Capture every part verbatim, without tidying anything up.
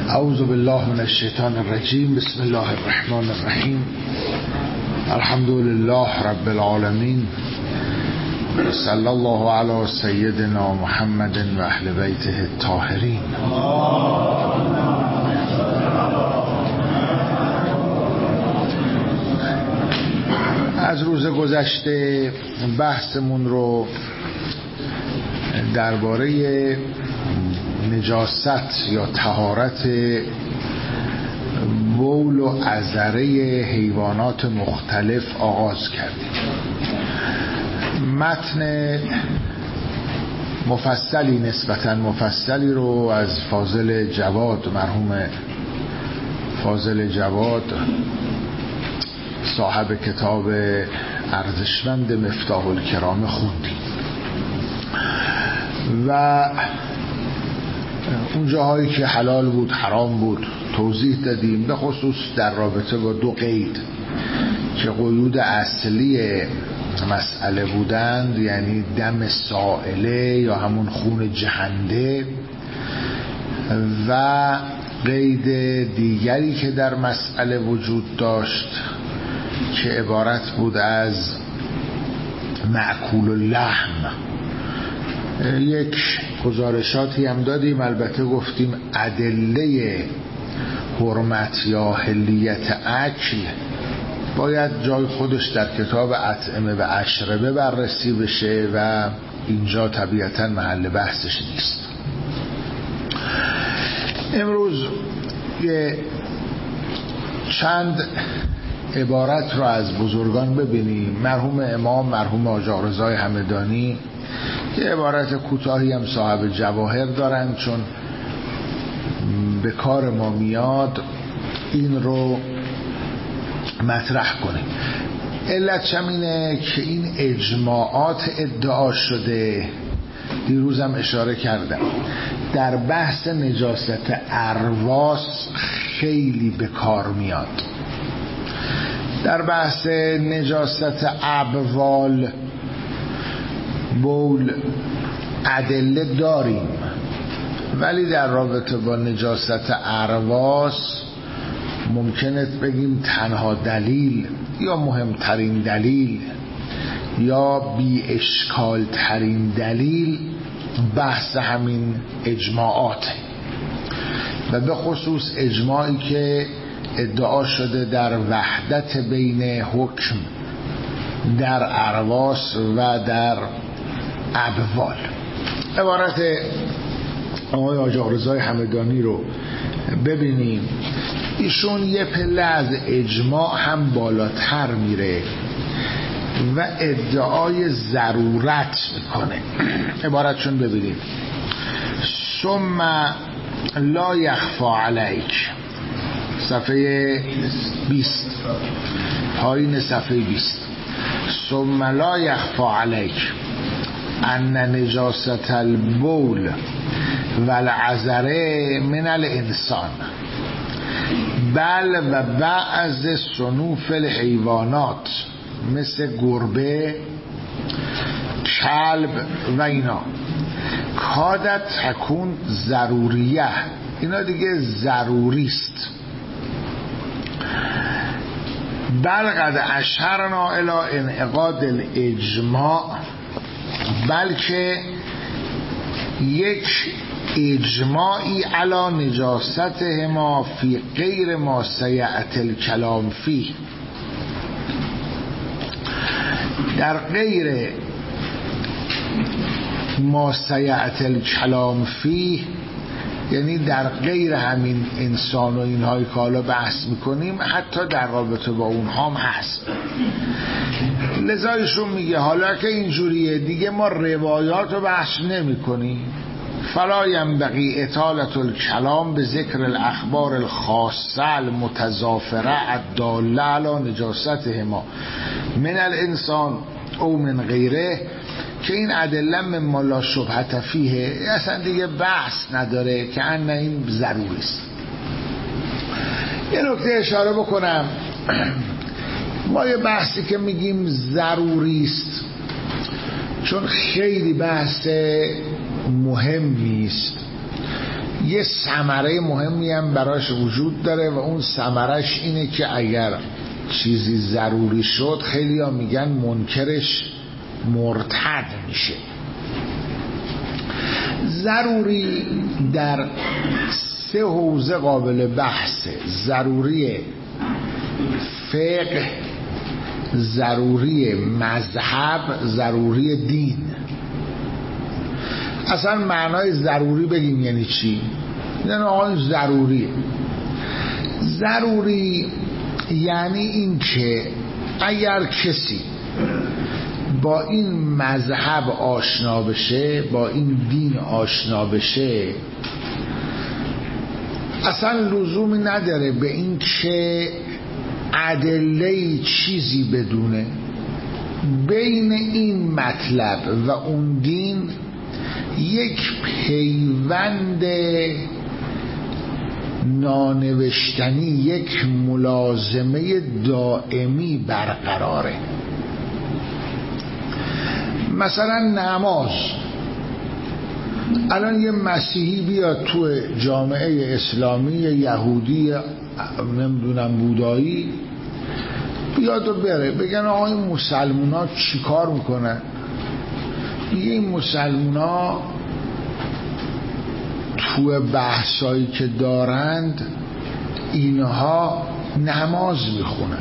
اعوذ بالله من الشیطان الرجیم. بسم الله الرحمن الرحیم. الحمد لله رب العالمین. صلی الله علی سیدنا محمد و اهل بیته الطاهرین. از روز گذشته بحثمون رو درباره نجاست یا طهارت بول و عذره حیوانات مختلف آغاز کردیم. متن مفصلی نسبتاً مفصلی رو از فاضل جواد، مرحوم فاضل جواد صاحب کتاب ارزشمند مفتاح الکرام خوندیم و اون جاهایی که حلال بود حرام بود توضیح دادیم، به خصوص در رابطه با دو قید که قیود اصلی مسئله بودند، یعنی دم سائله یا همون خون جهنده و قید دیگری که در مسئله وجود داشت که عبارت بود از مأکول اللحم. یک گزارشاتی هم دادیم، البته گفتیم ادله حرمت یا حلیت اکل باید جای خودش در کتاب اطعمه و اشربه بررسی بشه و اینجا طبیعتا محل بحثش نیست. امروز یه چند عبارت رو از بزرگان ببینیم. مرحوم امام مرحوم حاج رضای همدانی که عبارت کوتاهی هم صاحب جواهر دارن، چون به کار ما میاد این رو مطرح کنیم. علتش هم اینه که این اجماعات ادعا شده، دیروزم اشاره کردم، در بحث نجاست ارواس خیلی به کار میاد. در بحث نجاست ابوال بول ادله داریم، ولی در رابطه با نجاست ارواس ممکنه بگیم تنها دلیل یا مهمترین دلیل یا بی اشکال ترین دلیل بحث همین اجماعات و به خصوص اجماعی که ادعا شده در وحدت بین حکم در ارواس و در ابوال. عبارت آقای حاج رضای همدانی رو ببینیم. ایشون یه پله از اجماع هم بالاتر میره و ادعای ضرورت میکنه. عبارتشون ببینیم: ثم لا یخفی علیک، صفحه بیست، پایین صفحه بیست. ثم لا یخفی علیک ان نجاست البول والعذره من الانسان بل و بعض صنوف الحیوانات مثل گربه، کلب و اینا کادت تکون ضروریه، اینا دیگه ضروریست. بل قد اشرنا الی انعقاد الاجماع، بلکه یک اجماعی علی نجاستهما فی غیر ما سیأتی الکلام فیه، در غیر ما سیأتی الکلام فیه، یعنی در غیر همین انسان و اینهایی که حالا بحث میکنیم حتی در رابطه با اونها هم هست. لذا ایشون میگه حالا که اینجوریه دیگه ما روایات رو بحث نمی کنیم. فلا ینبغی اطالة الکلام به ذکر الاخبار الخاصه المتضافره الداله علی نجاستهما من الانسان او من غیره، که این ادله مما لا شبهة فیه، اصلا دیگه بحث نداره که ان این ضروری است. یه نکته اشاره بکنم، ما یه بحثی که میگیم ضروری است چون خیلی بحث مهم نیست یه ثمره مهمی هم براش وجود داره و اون ثمرش اینه که اگر چیزی ضروری شد خیلی ها میگن منکرش مرتد میشه. ضروری در سه حوزه قابل بحثه: ضروری فقه، ضروری مذهب، ضروری دین. اصلا معنای ضروری بگیم یعنی چی؟ یعنی آقای ضروری ضروری یعنی این که اگر کسی با این مذهب آشنا بشه، با این دین آشنا بشه، اصلا لزومی نداره به این که ادله چیزی بدونه. بین این مطلب و اون دین یک پیوند نانوشتنی، یک ملازمه دائمی برقراره. مثلا نماز، الان یه مسیحی بیاد تو جامعه اسلامی، یهودی، نمیدونم بودایی، بیاد و بره بگن آقا این مسلمون ها چی کار میکنن؟ میگه این مسلمون ها تو بحثایی که دارند اینها نماز میخونن.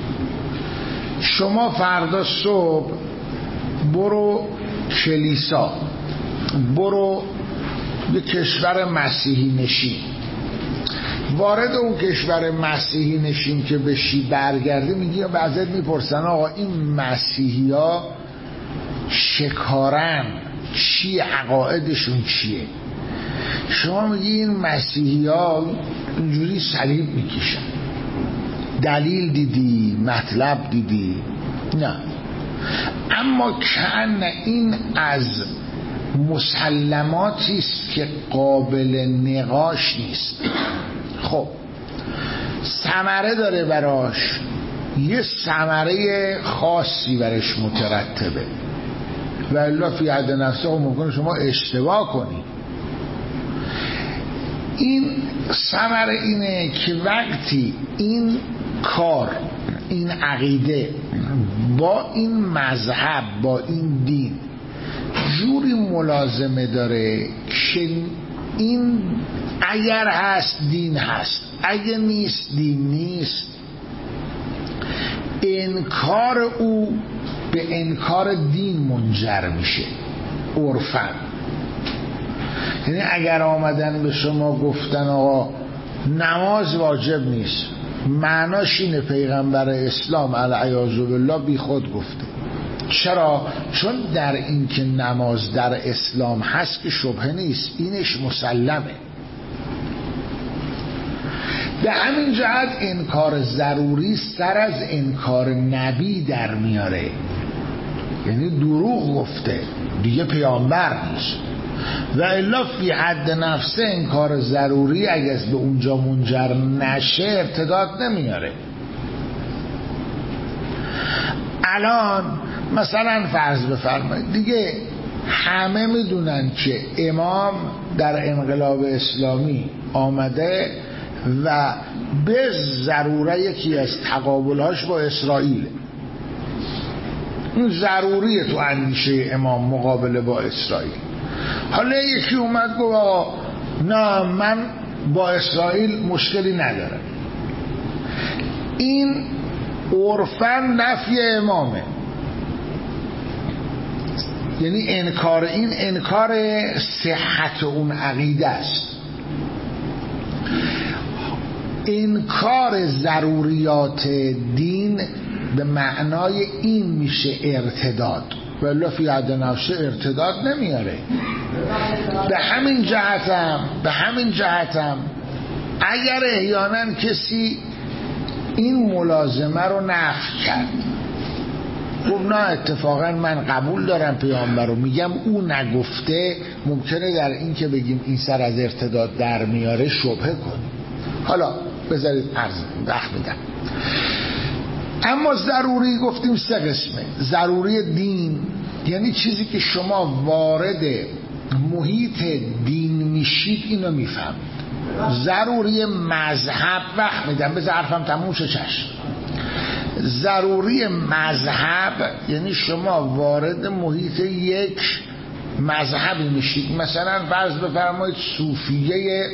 شما فردا صبح برو کلیسا، برو به کشور مسیحی نشین، وارد اون کشور مسیحی نشین که بشی، برگردی میگی بعضت میپرسن آقا این مسیحی ها شکارن چی، عقایدشون چیه؟ شما میگی این مسیحی ها اینجوری صلیب میکشن. دلیل دیدی؟ مطلب دیدی؟ نه. اما کأن این از مسلماتی است که قابل نقاش نیست. خب ثمره داره براش، یه ثمره خاصی برش مترتبه و الا فی حد نفسه ممکنه شما اشتباه کنی. این ثمره اینه که وقتی این کار، این عقیده با این مذهب، با این دین جوری ملازمه داره که این اگر هست دین هست، اگه نیست دین نیست، انکار او به انکار دین منجر میشه عرفاً. یعنی اگر آمدن به شما گفتن آقا نماز واجب نیست، معناش اینه پیغمبر اسلام علیه بالله بی خود گفته. چرا؟ چون در این که نماز در اسلام هست که شبهه نیست، اینش مسلمه. به همین جهت انکار ضروری سر از انکار نبی در میاره، یعنی دروغ گفته دیگه پیامبر نیست. و الا فی حد نفسه انکار ضروری اگه به اونجا منجر نشه ارتداد نمیاره. الان مثلا فرض بفرمایید دیگه همه میدونن که امام در انقلاب اسلامی آمده و به ضروره یکی از تقابلهاش با اسرائیل، این ضروریه تو اندیشه امام مقابله با اسرائیل. حالا یکی اومد گفت آقا نه من با اسرائیل مشکلی ندارم، این عرفاً نفی امامه، یعنی انکار این انکار صحت اون عقیده است. انکار ضروریات دین به معنای این میشه ارتداد، ولی فی حد نفسه ارتداد نمیاره. به همین جهتم به همین جهتم اگر احیانا کسی این ملازمه رو نفی کرد، خب نه اتفاقا من قبول دارم پیامبر رو، میگم او نگفته، ممکنه در این که بگیم این سر از ارتداد در میاره شبهه کنیم. حالا بذارید عرض وقت بدم. اما ضروری گفتیم سه قسمه. ضروری دین یعنی چیزی که شما وارد محیط دین میشید اینو میفهمید. ضروری مذهب وقت میدم به ظرفم تموم شه چشم. ضروری مذهب یعنی شما وارد محیط یک مذهبی میشید. مثلا فرض بفرمایید صوفیه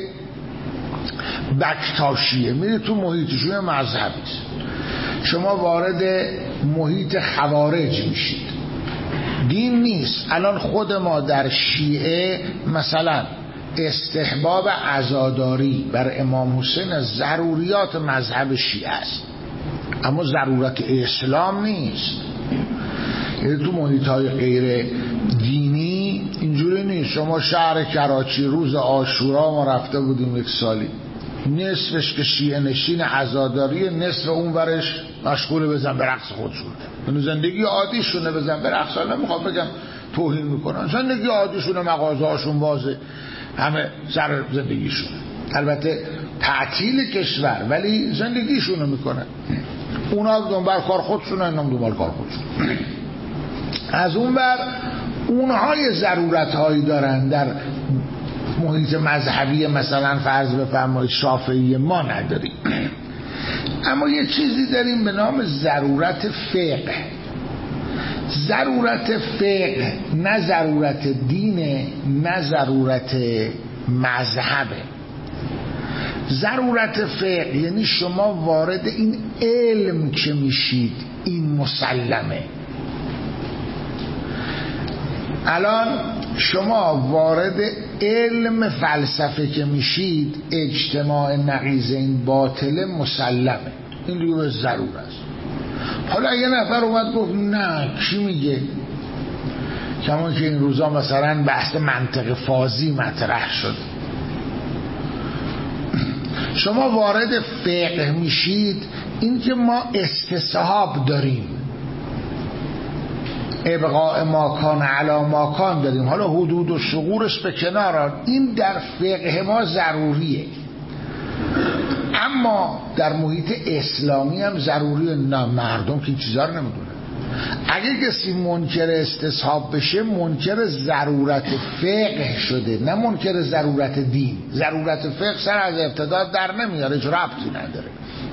بکتاشیه، میره تو محیطشون مذهبی است. شما وارد محیط خوارج میشید، دین نیست. الان خود ما در شیعه مثلا استحباب عزاداری بر امام حسین از ضروریات مذهب شیعه است، اما ضرورت اسلام نیست. یعنی تو محیط های غیر دینی اینجوری نیست. شما شهر کراچی روز عاشورا ما رفته بودیم یک سالی، نصفش که شیعه نشین عزاداری، نصف اون ورش مشغول بزن به رقص خودشونه. یعنی زندگی عادیشونه، بزن به رقص. نمیخوام بگم توهین میکنن، زندگی عادیشونه، مغازه هاشون بازه، همه سر زندگیشونه. البته تعطیل کشور ولی زندگیشونو میکنن. اونا دنبال کار خودشونه، اینا دنبال کار خودشون. از اون بر اونهای ضرورت هایی دارن در محیط مذهبی، مثلا فرض بفرمایید شافعی ما نداریم. اما یه چیزی داریم به نام ضرورت فقه. ضرورت فقه نه ضرورت دینه نه ضرورت مذهبه. ضرورت فقه یعنی شما وارد این علم که میشید این مسلمه. الان شما وارد علم فلسفه که میشید اجتماع نقیضین باطل مسلمه، این دیگه به ضرور است. حالا یه نفر اومد گفت نه کی میگه؟ کما که این روزا مثلا بحث منطق فازی مطرح شد. شما وارد فقه میشید، این که ما استصحاب داریم، ابقاء ماکان علا ماکان داریم، حالا حدود و ثغورش به کنار، این در فقه ما ضروریه. اما در محیط اسلامی هم ضروریه. نه مردم که این چیزا رو نمیدونه. اگه کسی منکر استصحاب بشه منکر ضرورت فقه شده، نه منکر ضرورت دین. ضرورت فقه سر از ابتدا در نمیاره، هیچ ربطی نداره.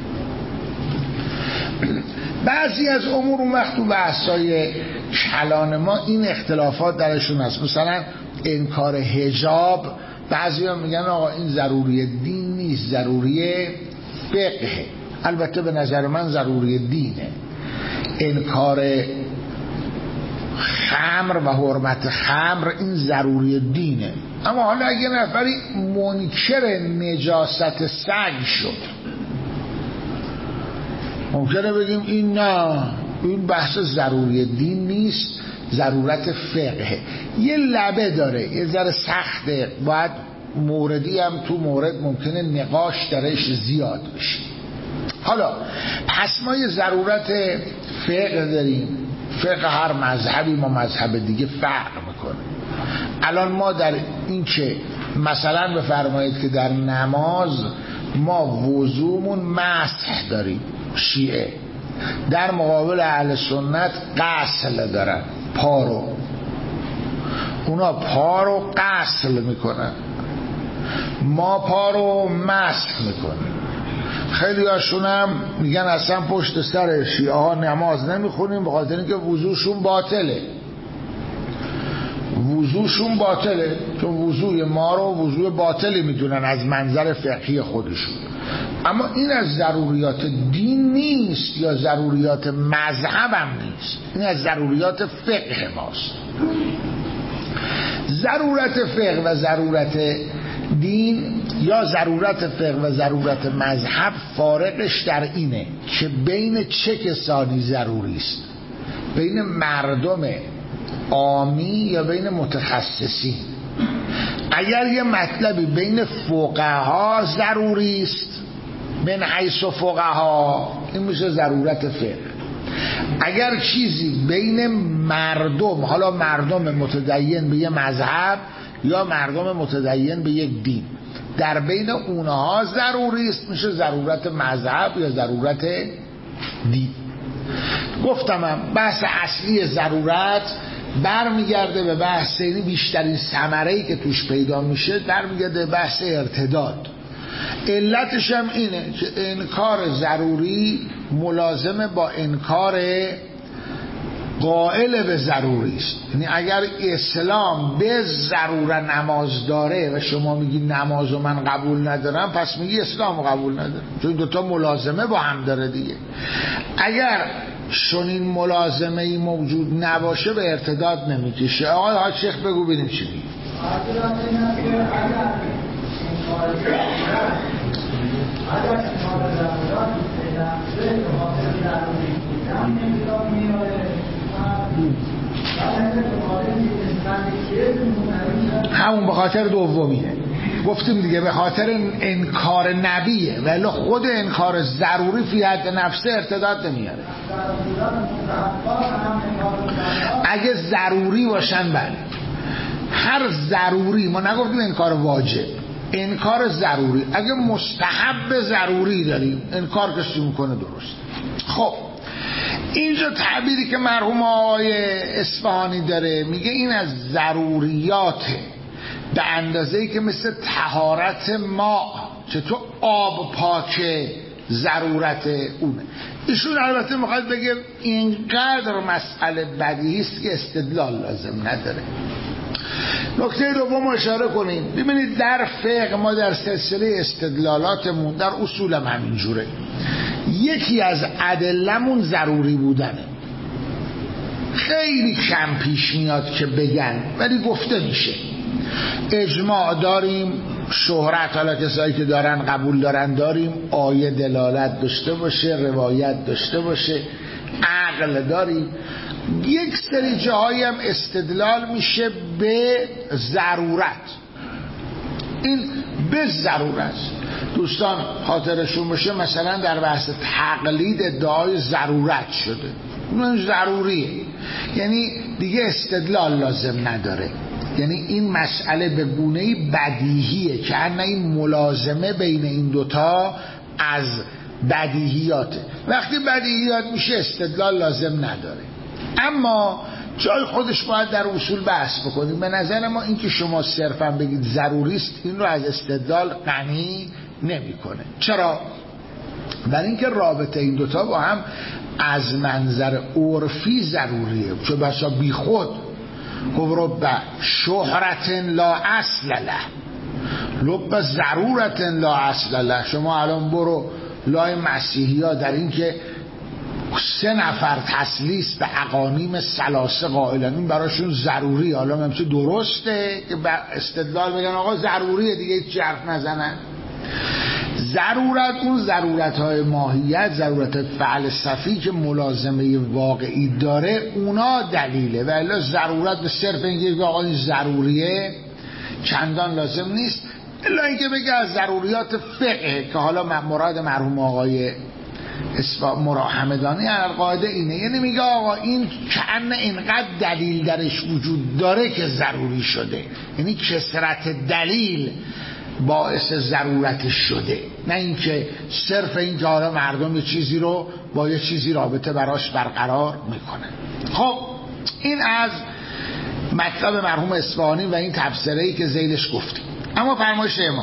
بعضی از امور اون وقت تو بحثای کلان ما این اختلافات درشون هست. مثلا انکار حجاب، بعضی ها میگن آقا این ضروری دین نیست، ضروری فقه. البته به نظر من ضروری دینه. انکار خمر و حرمت خمر این ضروری دینه. اما حالا اگه نفری منکر نجاست سگ شد، ممکنه بگیم این نه، این بحث ضروری دین نیست، ضرورت فقه. یه لبه داره، یه ذره سخته، باید موردی هم تو مورد ممکنه نقاش درش زیاد بشه. حالا پس ما یه ضرورت فقه داریم. فقه هر مذهبی ما مذهب دیگه فرق میکنه. الان ما در این که مثلا بفرمایید که در نماز ما وضومون مسح داریم، شیعه در مقابل اهل سنت غسل دارن، پارو. اونا پارو غسل میکنن، ما پارو مسح میکنن. خیلی هاشون هم میگن اصلا پشت سر شیعه ها نماز نمیخونیم به خاطر اینکه وضوشون باطله. وضوشون باطله چون وضوی ما رو وضوی باطلی میدونن از منظر فقهی خودشون. اما این از ضروریات دین نیست یا ضروریات مذهب هم نیست، این از ضروریات فقه ماست. ضرورت فقه و ضرورت دین یا ضرورت فقه و ضرورت مذهب فارقش در اینه که بین چه کسانی ضروری است، بین مردم عامی یا بین متخصصین. اگر یه مطلبی بین فقها ضروری است، من حیث فقها، این میشه ضرورت فقه. اگر چیزی بین مردم، حالا مردم متدین به یه مذهب یا مردم متدین به یک دین، در بین اونها ضروری است، میشه ضرورت مذهب یا ضرورت دین. گفتم هم بحث اصلی ضرورت برمیگرده به بحث، یعنی بیشترین ثمره‌ای که توش پیدا میشه برمیگرده به بحث ارتداد. علتش هم اینه که انکار ضروری ملازمه با انکار قائل به ضروری است. یعنی اگر اسلام به ضرورت نماز داره و شما میگی نمازو من قبول ندارم، پس میگی اسلام قبول ندارم، چون دوتا ملازمه با هم داره دیگه. اگر چنین ملازمه ای موجود نباشه به ارتداد نمیکشه. آقای حاج شیخ بگو ببینیم چی میگی. همون به خاطر دومیه، گفتیم دیگه، به خاطر انکار نبیه، ولی خود انکار ضروری فی حد نفسه ارتداد نمیاره. اگه ضروری باشن بله، هر ضروری، ما نگفتیم انکار واجب، انکار ضروری. اگه مستحب ضروری داریم انکار کسی میکنه درست. خب اینجا تعبیری که مرحوم آقای اصفهانی داره، میگه این از ضروریاته، به اندازه‌ای که مثل طهارت ما، چطور آب پاکه ضرورت اونه. ایشون البته میخواد بگه اینقدر مسئله بدیهی است که استدلال لازم نداره. نکته دوم اشاره کنیم، ببینید در فقه ما در سلسله استدلالاتمون در اصول هم همینجوره، یکی از ادلمون ضروری بودنه. خیلی کم پیش میاد که بگن ولی گفته میشه. اجماع داریم، شهرت، حالا کسایی که دارن قبول دارن داریم، آیه دلالت داشته باشه، روایت داشته باشه، عقل داریم. یک سری جاهایی هم استدلال میشه به ضرورت. این به ضرورت دوستان خاطرشون باشه، مثلا در بحث تقلید ادعای ضرورت شده، اون ضروریه، یعنی دیگه استدلال لازم نداره. یعنی این مسئله به گونه‌ای بدیهیه که ان این ملازمه بین این دوتا از بدیهیاته. وقتی بدیهیات میشه استدلال لازم نداره. اما جای خودش باید در اصول بحث بکنیم. به نظر ما این که شما صرفا بگید ضروری است این رو از استدلال غنی نمیکنه. چرا؟ برای اینکه رابطه این دوتا با هم از منظر عرفی ضروریه. چون بسا بی خود رب شهرت لا اصل له، رب ضرورت لا اصل له. شما الان برو لای مسیحی ها در این که سه نفر تسلیس به اقانیم ثلاثه قائلن، این براشون ضروری. حالا همچه درسته که استدلال بگن آقا ضروریه دیگه، هیچ حرف نزنن. ضرورت اون ضرورت های ماهیت، ضرورت فلسفی که ملازمه واقعی داره، اونا دلیله. ولی ضرورت به صرف اینکه آقا این ضروریه چندان لازم نیست، الا اینکه بگه از ضروریات فقه، که حالا مراد مرحوم آقای مراحمدانی القاعده اینه. یعنی میگه آقا این کأن اینقدر دلیل درش وجود داره که ضروری شده، یعنی کثرت دلیل باعث ضرورتش شده، نه اینکه صرف این که حالا مردم یه چیزی رو با یه چیزی رابطه براش برقرار میکنن. خب این از مطلب مرحوم اصفهانی و این تفسیری که ذیلش گفتیم. اما فرمایش امام،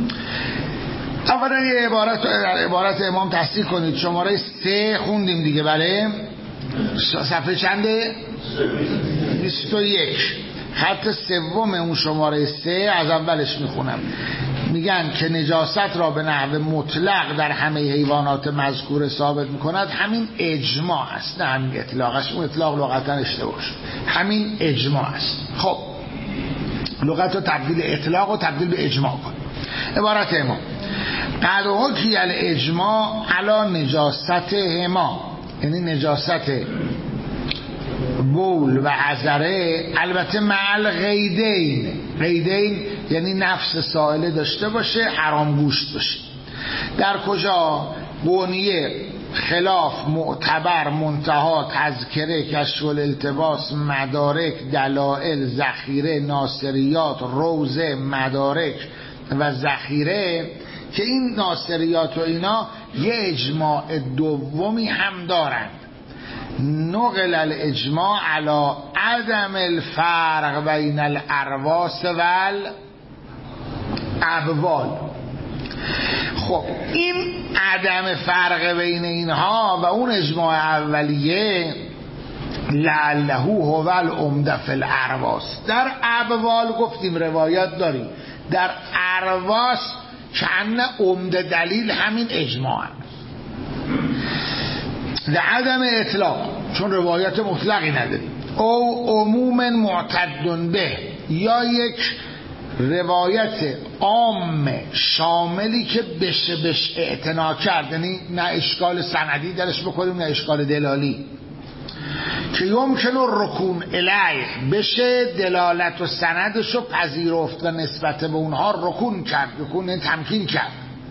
اولا یه عبارت عبارت امام تصدیق کنید. شماره سه خوندیم دیگه، بله؟ صفحه چنده؟ بیست و یک، خط سوم اون شماره سه، از اولش میخونم. میگن که نجاست را به نحو مطلق در همه حیوانات مذکور ثابت میکند همین اجماع است، نه همین اطلاقش. اون اطلاق لغتا اشتباه شد، همین اجماع است. خب لغت رو تبدیل اطلاق و تبدیل به اجماع کن. عبارت امام قد حکی الاجماع علی نجاست هما، یعنی نجاست بول و عذره، البته مع غیدین. غیدین یعنی نفس سائله داشته باشه، حرام گوشت باشه. در کجا؟ بونیه، خلاف، معتبر، منتها، تذکره، کشف الالتباس، مدارک، دلائل، ذخیره، ناصریات، روزه، مدارک و ذخیره، که این ناصریات و اینا یه اجماع دومی هم دارند. نقل الاجماع على عدم الفرق بین الارواس و الابوال. خب این عدم فرق بین اینها و اون اجماع اولیه لعله هو العمده فی الارواس. در ابوال گفتیم روایت داریم، در ارواس کأن عمده دلیل همین اجماع لعدم اطلاق، چون روایت مطلقی نداریم، او عموم معتد به، یا یک روایت عام شاملی که بشه بش اعتنا کرد، یعنی نه اشکال سندی درش بکنیم نه اشکال دلالی، که یمکن رکون الیه، بشه دلالت و سندشو پذیرفت و نسبت به اونها رکون کرد، رکون تمکین کرد.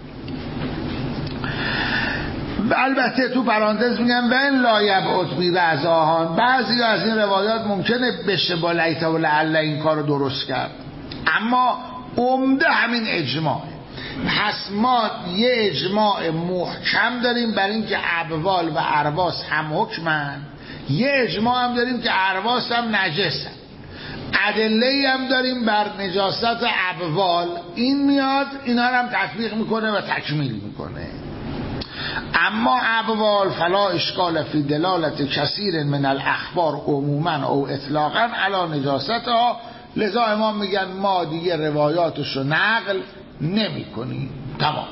و البته تو پرانتز میگم و این لا یبعد بی بعضاهان، بعضی از این روایات ممکنه بشه با لیت و لعل این کار رو درست کرد، اما عمده همین اجماع. پس ما یه اجماع محکم داریم بر این که ابوال و ارواس هم حکمن، یه اجماع هم داریم که ارواس هم نجسن، ادله هم داریم بر نجاست ابوال، این میاد اینا هم تطبیق میکنه و تکمیل میکنه. اما ابوال فلا اشکال فی دلالت کثیر من الاخبار عموما او اطلاقا علی نجاستها، لذا امام میگن ما دیگه روایاتشو نقل نمی کنیم. تمام.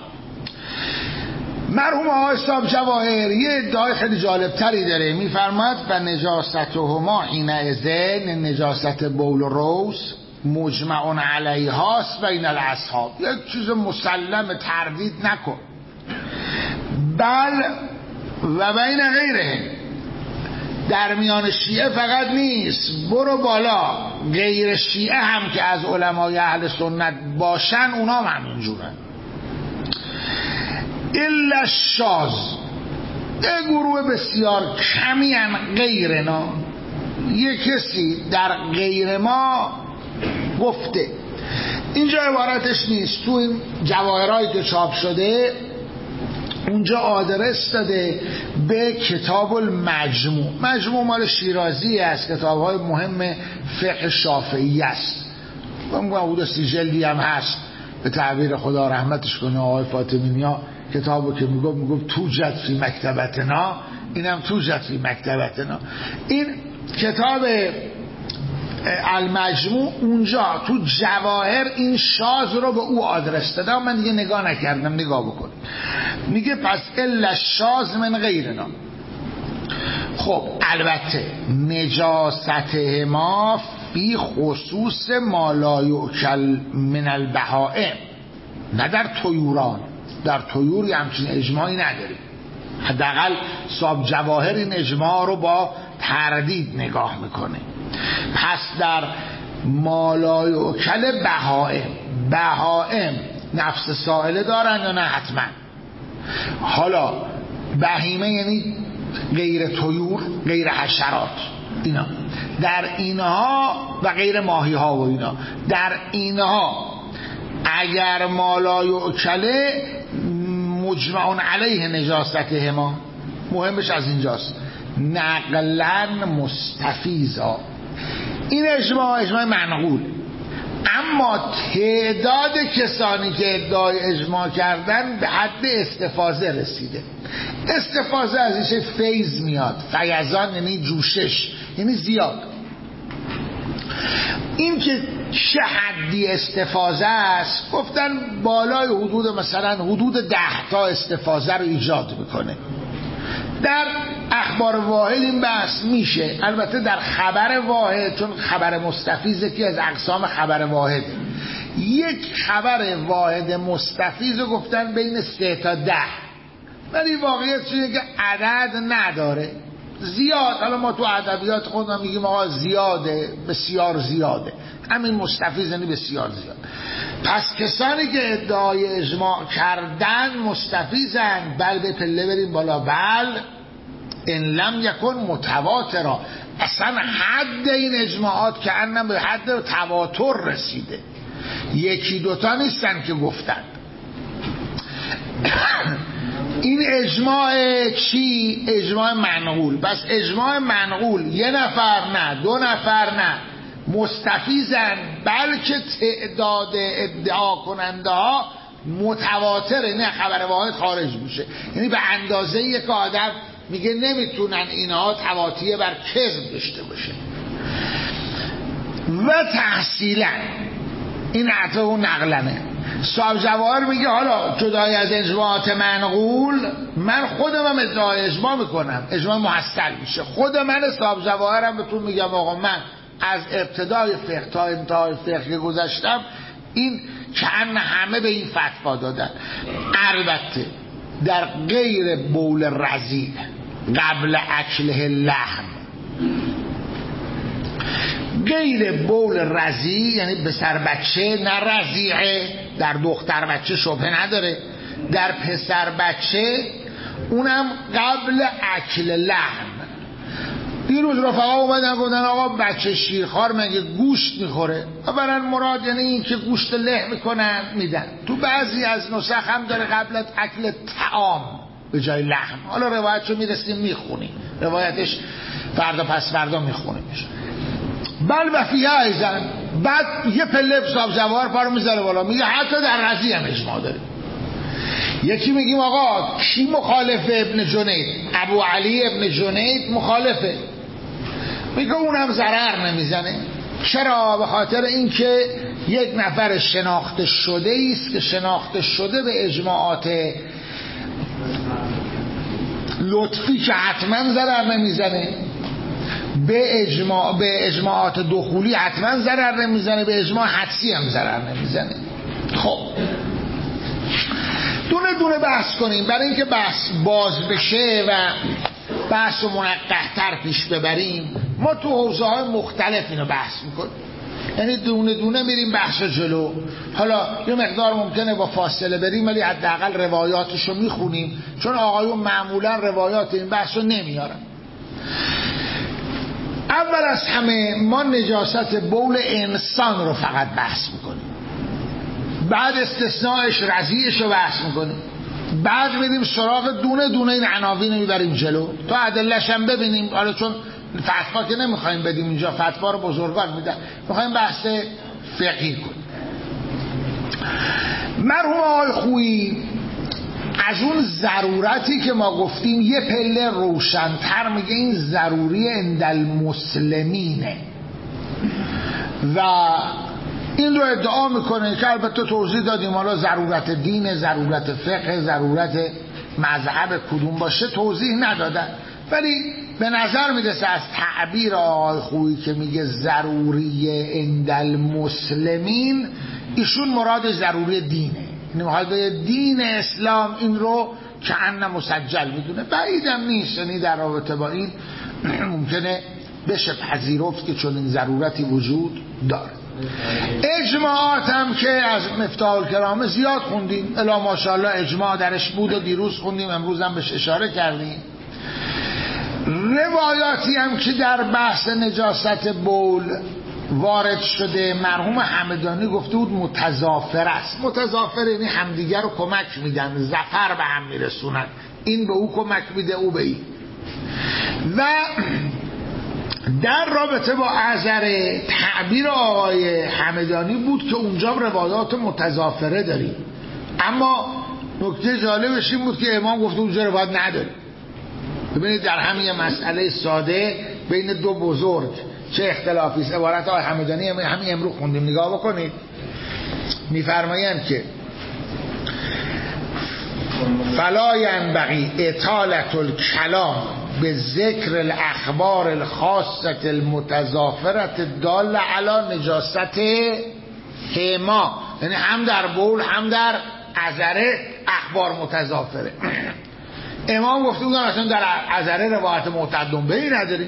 مرحوم آقای صاحب جواهر یه ادعای خیلی جالب تری داره، میفرماد و نجاستهما حینئذ، نجاست بول و روز مجمع علیهاست بین الاصحاب، یک چیز مسلم تردید نکن، بل و بین غیره، در میان شیعه فقط نیست، برو بالا غیر شیعه هم که از علمای اهل سنت باشن اونا هم همینجورن. الا شاذ، یه گروه بسیار کمی هم غیرنا، یه کسی در غیر ما گفته، اینجا عبارتش نیست، تو این جواهرهایی که چاپ شده اونجا آدرس داده به کتاب المجموع. مجموع مال شیرازی است، کتاب‌های مهم فقه شافعی است، من حدود سی جلدی هم هست، به تعبیر خدا رحمتش کنه آقای فاطمی‌نیا، کتابو که میگفت میگفت توجد فی مکتبتنا، اینم توجد فی مکتبتنا. این کتاب المجموع اونجا تو جواهر این شاذ رو به او آدرس داده، من دیگه نگاه نکردم، نگاه بکنید. میگه پس الا شاذ من غیرنا. خب البته نجاستهما فی خصوص ما لا یؤکل من البهائم، نه در طیوران، در طیوری همچین اجماعی نداریم، حداقل صاحب جواهر این اجماع رو با تردید نگاه میکنه. پس در ما لا یؤکل بهائم، بهائم نفس سائله دارن یا نه؟ حتما. حالا بهیمه یعنی غیر طیور، غیر حشرات، اینا در اینها و غیر ماهی ها و اینا، در اینها اگر ما لا یؤکله مجمع علیه نجاستهما، مهمش از اینجاست، نقلا مستفیضا، این اجماع اجماع منقول، اما تعداد کسانی که ادعای اجماع کردن به حد استفاضه رسیده. استفاضه از ایشه فیض میاد، فیضان یعنی جوشش، یعنی زیاد. این که چه حدی استفاضه است، گفتن بالای حدود مثلا حدود ده تا استفاضه رو ایجاد میکنه. در اخبار واحد این بحث میشه، البته در خبر واحد، چون خبر مستفیض که از اقسام خبر واحد، یک خبر واحد مستفیض رو گفتن بین سه تا ده، ولی واقعیت چیزی که عدد نداره، زیاد. حالا ما تو ادبیات خودمون میگیم آقا زیاده، بسیار زیاده، همین مستفیض یعنی بسیار زیاد. پس کسانی که ادعای اجماع کردن مستفیضن، بل به پله بریم بالا، بل ان لم یکن متواترا، اصلا حد این اجماعات که انم به حد تواتر رسیده، یکی دوتا نیستن که گفتن. این اجماع چی؟ اجماع منقول. پس اجماع منقول یه نفر نه، دو نفر نه، مستفیضن، بلکه تعداد ادعا کننده ها متواتره، نه خبر واحد خارج میشه. یعنی به اندازه یک آدم میگه نمیتونن اینها تواتیه بر کذب داشته باشه. و تحصیلا این عطا و نقلنه. صاحب جواهر میگه حالا جدای از اجماعات منقول من خودم هم ادعای اجماع میکنم، اجماع محصل میشه. خود من صاحب جواهرم بهتون میگم آقا من از ابتدای فقه تا انتهای فقه گذاشتم، این چند همه به این فتوا دادن. البته در غیر بول رضیع قبل اکله لحم، غیر بول رضیع یعنی پسر بچه، نه رضیعه، در دختر بچه شبهه نداره، در پسر بچه اونم قبل اکل لحم. دیروز رفقا اومدن گفتن آقا بچه شیرخوار مگه گوشت میخوره؟ اولا مراد یعنی این که گوشت له میکنن میدن. تو بعضی از نسخ هم داره قبل اکل طعام به جای لحم. حالا روایتشو میرسیم میخونیم، روایتش فردا پس فردا میخونیمش. بل و فیه ایزن. بعد یه پله صاحب جواهر پارو میذاره بالا میگه حتی در رضی هم اجماع داره. یکی میگیم آقا کی مخالفه؟ ابن جنید، ابو علی ابن جنید مخالفه، میگه اونم ضرر نمیزنه. چرا؟ به خاطر اینکه یک نفر شناخته شده است که شناخته شده به اجماعات لطفی که حتما ضرر نمیزنه، به اجماع به اجماعات دخولی حتما ضرر نمیزنه، به اجماع حدسی هم ضرر نمیزنه. خب دونه دونه بحث کنیم برای اینکه بحث باز بشه و بحث رو منقح‌تر پیش ببریم. ما تو حوزه های مختلف اینو بحث میکنیم، یعنی دونه دونه میریم بحث جلو. حالا یه مقدار ممکنه با فاصله بریم ولی حداقل روایاتش رو میخونیم، چون آقایون معمولا روایات این بحث رو نمیارن. اول از همه ما نجاست بول انسان رو فقط بحث میکنیم، بعد استثناءش رضیعش رو بحث میکنیم، بعد میریم سراغ دونه دونه این عناوین رو میبریم جلو تا ادله‌اش هم ببینیم. حالا چون فتوا که نمیخوایم بدیم اینجا، فتوا رو بزرگان میدن، میخوایم بحث فقهی کنیم. مرحوم آقای خویی از اون ضرورتی که ما گفتیم یه پله روشن‌تر میگه این ضروری اندل مسلمینه و این رو ادعا میکنه که البته توضیح دادیم حالا ضرورت دین، ضرورت فقه، ضرورت مذهب کدوم باشه توضیح ندادن، ولی به نظر میرسه از تعبیر آقای خویی که میگه ضروری اندل مسلمین ایشون مراد ضروری دینه، یعنی دین اسلام این رو که ان مسجل میدونه. بعیدم نیست، یعنی در رابطه با این ممکنه بشه پذیرفت که چون این ضرورتی وجود داره. اجماعات هم که از مفتاح الکرامه زیاد خوندیم، الا ماشاءالله اجماع درش بود و دیروز خوندیم، امروز هم بهش اشاره کردیم. روایاتی هم که در بحث نجاست بول وارد شده، مرحوم همدانی گفته بود متضافر است. متضافر یعنی همدیگر رو کمک میدن، ظفر به هم میرسونن، این به او کمک میده او به این. و در رابطه با عذر تعبیر آقای همدانی بود که اونجا روایات متضافره داریم، اما نکته جالبش این بود که امام گفته اونجا روایت نداریم. ببینید در همین مسئله ساده بین دو بزرگ چه اختلافی است. عبارت آقای همدانی همین امروز خوندیم، نگاه بکنید. میفرمایند که فلا ینبغی اطالة الکلام به ذکر الاخبار الخاصه المتضافره الداله علی نجاست هما، یعنی هم در بول هم در عذره اخبار متضافره. امام گفته بودن اصلا در عذره روایت معتدون به این نداریم.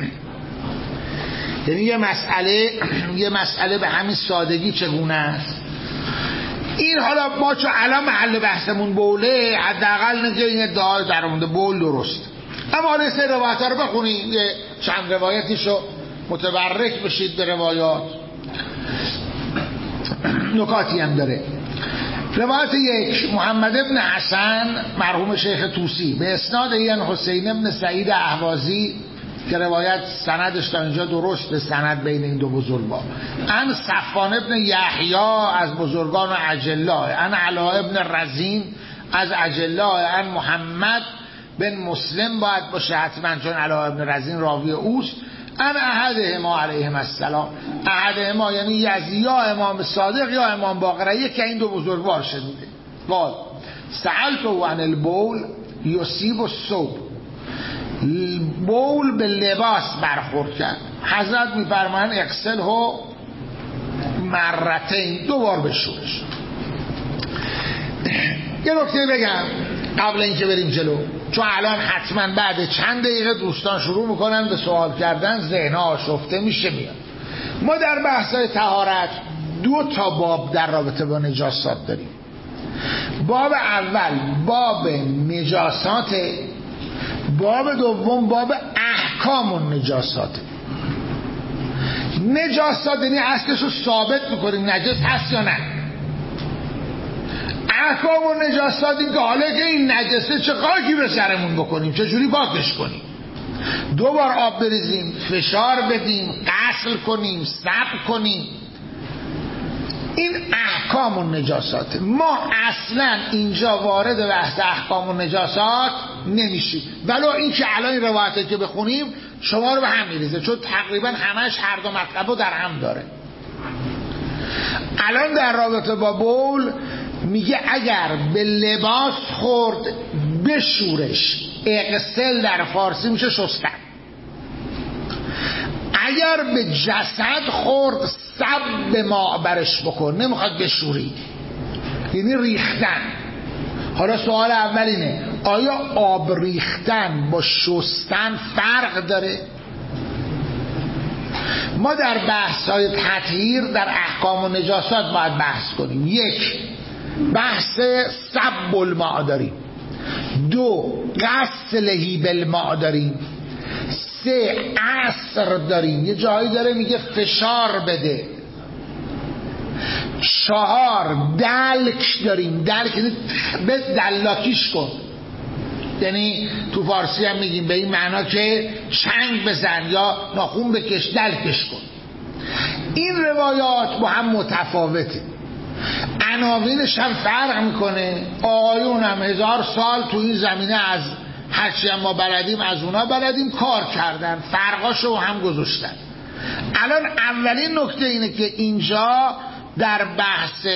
یعنی یه مسئله یه مسئله به همین سادگی چگونه است. این حالا ما چون الان محل بحثمون بوله، حداقل نگه این ادعای در مورد بول درست، اما حالا سه روایت رو بخونیم، یه چند روایتیشو متبرک بشید به روایات، نکاتی هم داره. روایت یک، محمد ابن حسن مرحوم شیخ طوسی به اسناد این حسین ابن سعید اهوازی که روایت سندش تا اینجا درست، سند بین این دو بزرگان، ان صفوان ابن یحیی از بزرگان اجلا، ان علا ابن رزین از اجلا، ان محمد بن مسلم باید باشه حتما چون علا ابن رزین راوی اوست، ان احدهما علیهم السلام، احدهما یعنی یزی یا امام صادق یا امام باقر، یکی این دو بزرگوار شنیده. قال سألته عن البول یصیب الثوب، بول به لباس برخورد کرد، حضرت میفرمایند اغسله مرتین، دو بار بشورش. یه نکته بگم قبل اینکه بریم جلو، چون الان حتما بعد چند دقیقه دوستان شروع میکنن به سوال کردن، ذهنها آشفته میشه میاد. ما در بحث‌های طهارت دو تا باب در رابطه با نجاسات داریم. باب اول باب نجاسات، باب دوم باب احکام النجاسات. نجاسات یعنی اصلش رو ثابت میکنیم نجس هست یا نه. احکام النجاسات این که حالا که این نجسه چه خاکی به سرمون بکنیم، چه جوری پاکش کنیم، دو بار آب بریزیم، فشار بدیم، غسل کنیم، صبر کنیم. این احکام النجاسات. ما اصلا اینجا وارد بحث احکام النجاسات نمیشیم، ولو این که الان این روایتی که بخونیم شما رو به هم میریزه، چون تقریبا همش هر دو مطلب رو در هم داره. الان در رابطه با بول میگه اگر به لباس خورد بشورش، اغسل در فارسی میشه شستن. اگر به جسد خورد صب به ما برش بکن، نمیخواد بشوری، یعنی ریختن. حالا سوال اول اینه آیا آب ریختن با شستن فرق داره؟ ما در بحث های تطهیر در احکام و نجاسات باید بحث کنیم. یک، بحث صب الماء داریم. دو، غسلهی بالماء داریم. سه، عصر داریم، یه جایی داره میگه فشار بده. چهار، دلک داریم. دلک یعنی به دلاکیش کن، یعنی تو فارسی هم میگیم به این معنا که چنگ بزن یا ناخون بکش، دلکش کن. این روایات با هم متفاوته، عناوینش هم فرق میکنه. آقایون هم هزار سال تو این زمینه از هرچی هم ما بلدیم از اونا بلدیم کار کردن، فرقاشو هم گذاشتن. الان اولین نکته اینه که اینجا در بحث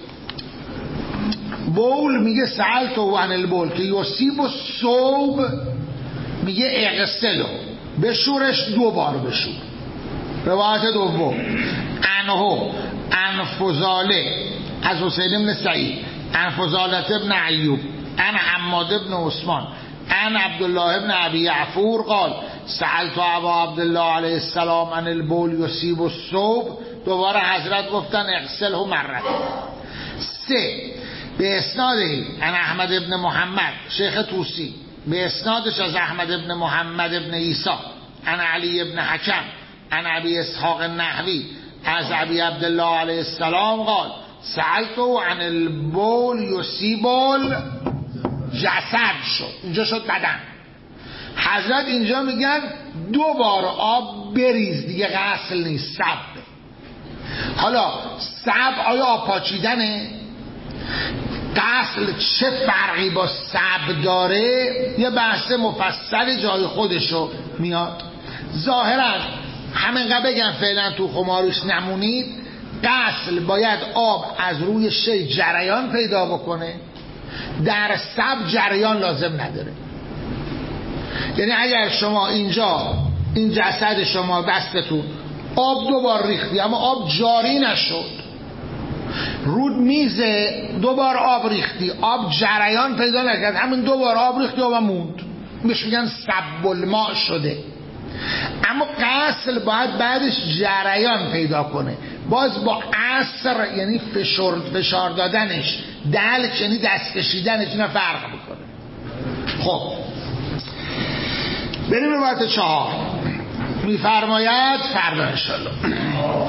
بول میگه سألته عن البول که یصیب الثوب، میگه اغسله، بشورش، دو بار بشور. روایت دوم انهو عن فضاله از حسین بن سعید، عن فضالة ابن ایوب، عن حماد ابن عثمان، عن عبدالله ابن ابی یعفور قال سألت ابا عبدالله علیه السلام عن البول یصیب الثوب. دوباره حضرت گفتن اغسله مرتين. سه، به اسنادی عن احمد ابن محمد شیخ طوسی، به اسنادش از احمد ابن محمد ابن عیسی، عن علی ابن حکم، عن ابی اسحاق النحوی از ابی عبدالله علیه السلام قال سألته عن البول یصیب الجسد. شد اینجا شد بدن. حضرت اینجا میگن دو بار آب بریز، دیگه غسل نیست، صب. حالا صب آیا آب پاچیدنه؟ غسل چه فرقی با صب داره؟ یه بحث مفصل جای خودشو میاد. ظاهرا همینقدر بگم فعلا تو خماریش نمونید. غسل باید آب از روی شی جریان پیدا بکنه، در صب جریان لازم نداره. یعنی اگر شما اینجا این جسد شما دستتون آب دوبار ریختی اما آب جاری نشد، رود میز دوبار آب ریختی آب جریان پیدا نکرد، همین دوبار آب ریختی و موند، بهش میگن صب الماء شده. اما غسل باید بعدش جریان پیدا کنه، باز با عصر یعنی فشار فشار دادنش، دلک یعنی دست کشیدنش، اینا فرق میکنه. خب بریم روایت چهار. میفرماید فردا انشالله